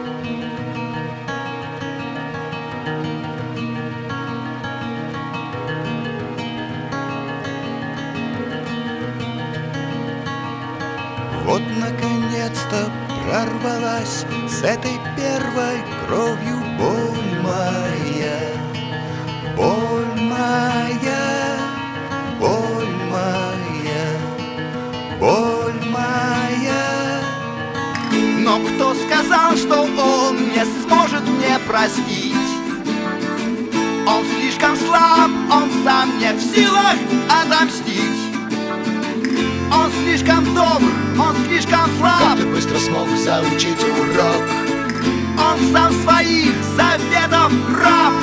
Вот наконец-то прорвалась с этой первой кровью боль моя, боль моя, боль моя, боль моя. Но кто сказал, что он не сможет мне простить? Он слишком слаб, он сам не в силах отомстить. Он слишком добр, он слишком слаб. Как ты быстро смог заучить урок? Он сам своих заветов раб.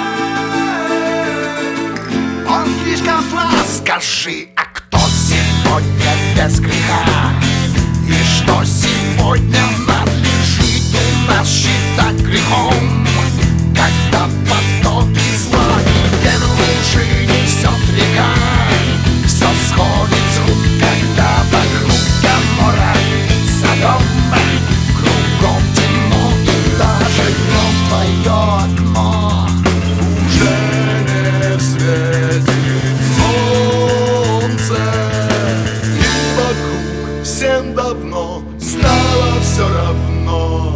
Он слишком слаб. Скажи, а кто сегодня без греха? И что сегодня надлежит у нас считать грехом? Когда потоки зла и тень лжи несет река, все сходит с рук, когда вокруг Гоморра, Содома, кругом темно, и даже днем твое окно уже не светит солнце, и вокруг всем давно стало все равно.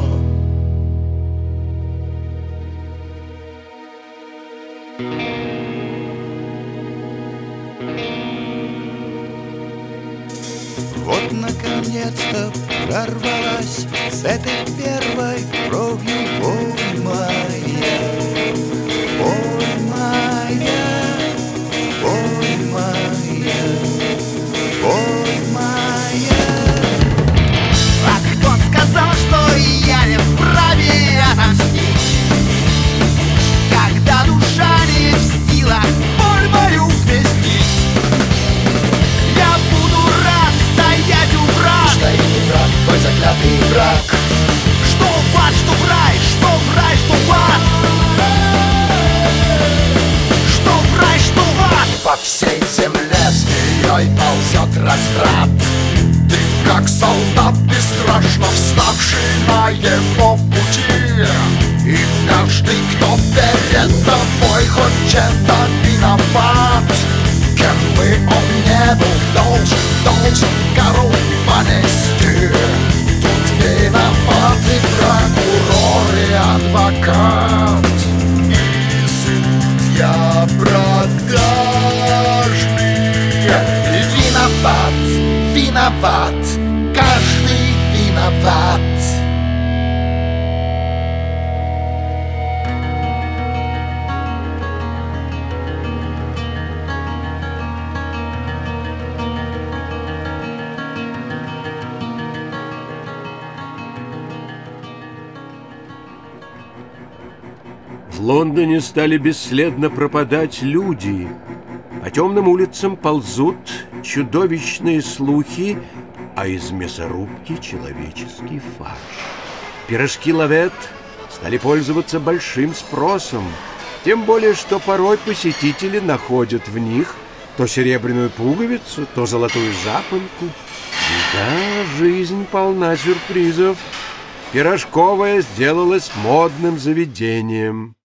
Вот наконец-то прорвалась с этой первой кровью боль моя, боль моя, боль моя, боль моя. А кто сказал, что я не вправе отомстить, когда душа не в силах боль мою вместить? Я буду рад стоять у врат. Стоит враг, твой заклятый враг. Что в ад, что в рай, что в рай, что в ад. Что в рай, что в ад. По всей земле змеей ползет разврат. Ты как солдат бесстрашно вставший на его пути. И каждый, кто перед тобой хоть чем-то виноват, кем бы он не был, должен кару понести. Тут виноваты прокурор и адвокат, и судья продажный. Виноват, виноват, каждый виноват. В Лондоне стали бесследно пропадать люди. По темным улицам ползут чудовищные слухи, а из мясорубки человеческий фарш. Пирожки Лавет стали пользоваться большим спросом, тем более, что порой посетители находят в них то серебряную пуговицу, то золотую запонку. И да, жизнь полна сюрпризов. Пирожковая сделалась модным заведением.